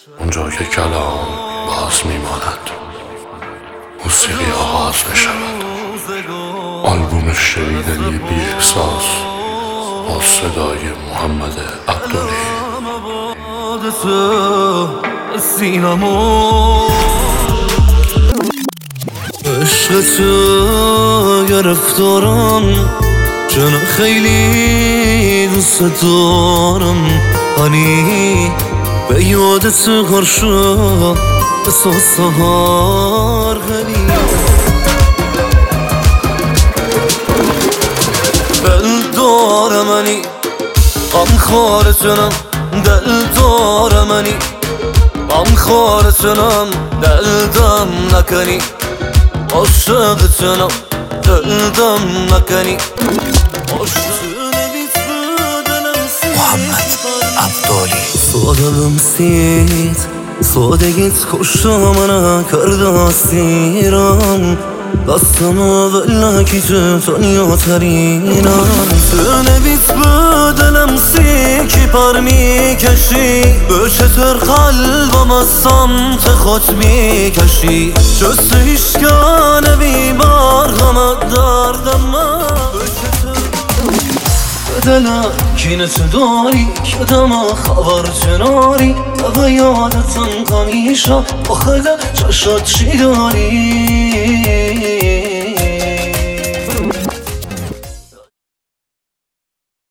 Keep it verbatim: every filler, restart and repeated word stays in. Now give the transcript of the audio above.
اونجا که کلام باز میماند، موسیقی آغاز میشود. آلبوم شنیدنی بی احساس با صدای محمد عبدالی. عشق تو گرفتارم، چون خیلی دوست دارم. هنی به یادت غر شد بسا سهار غنی. دل دارمنی غم خارتنم، دل دارمنی غم خارتنم. دل دم نکنی عاشقتنم، دل دم نکنی. محمد عبدالی. ساده بمسید سادگیت کشت منو کرد اسیرم. دستم و بلکی تو دنیا ترینم. تو نبیت به دلم سی کی پر میکشی، به چطور قلبم از سمت خود میکشی. جز هیچگاه نبی برغم دردم. دلم کینت داری که دم خبر چناری. و یادتم همیشه با خدا چشات چی داری.